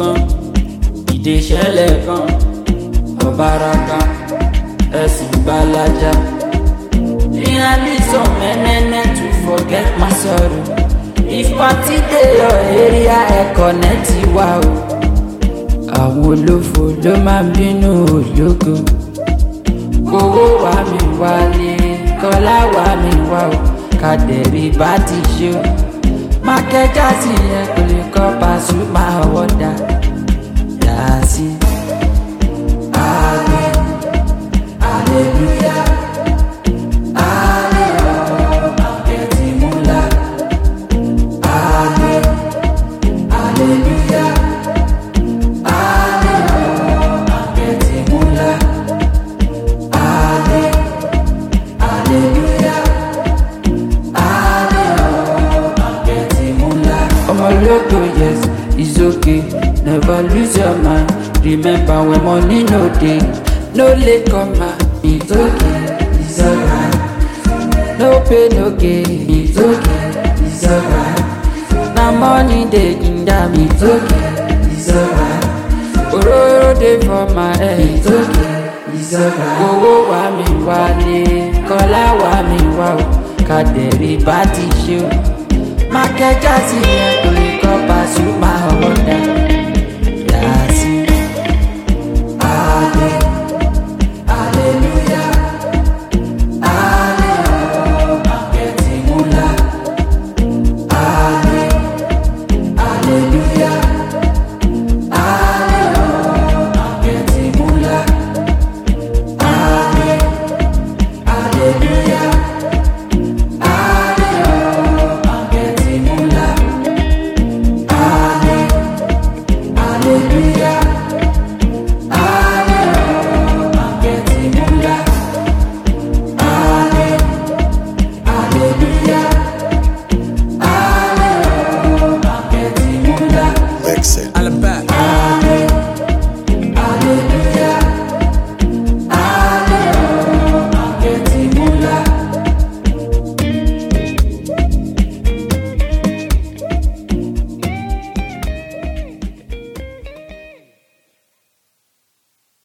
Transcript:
kan ìdè ṣẹlẹ̀ kan ọ̀bàràkà ẹ̀sìn gbalaja. Nearly some men to forget my sorrow. If party dey your area ẹ connect wa o. Àwọn olófo ló máa ń bínú ológo. Owó wa mi wálé, kọ́lá wa mi wá o. Kàdẹ̀rí bá ti ṣe o. Mákẹ́jà sí yẹn kò lè kọ́ Pasuma wọ́dà. Yàásí. Amen. Hallelujah. Yes, it's okay. Never lose your mind. Remember when money no day, no late come out. It's okay, it's alright. No pay, no gain. It's okay, it's alright. Now money day in that. It's okay, it's alright. Ororo day for my head. It's okay, it's alright. Owó wa mi wálé, kọ́lá wa mi wá o. Kàdẹ̀rí bá ti ṣe o. Mákẹ́jà sí yẹn kò lè kọ́ Pasuma wọ́dà.